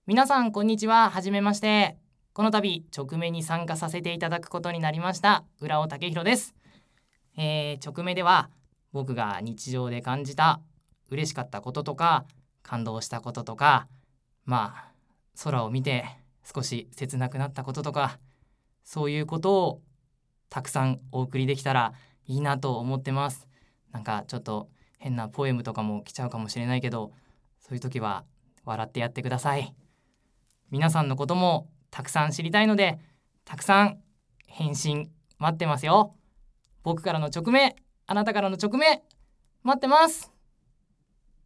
皆さんこんにちは。はじめまして。この度直面に参加させていただくことになりました浦尾武弘です。直面では僕が日常で感じた嬉しかったこととか感動したこととか、空を見て少し切なくなったこととか、そういうことをたくさんお送りできたらいいなと思ってます。なんかちょっと変なポエムとかも来ちゃうかもしれないけど、そういう時は笑ってやってください。皆さんのこともたくさん知りたいので、たくさん返信待ってますよ。僕からの直命、あなたからの直命待ってます。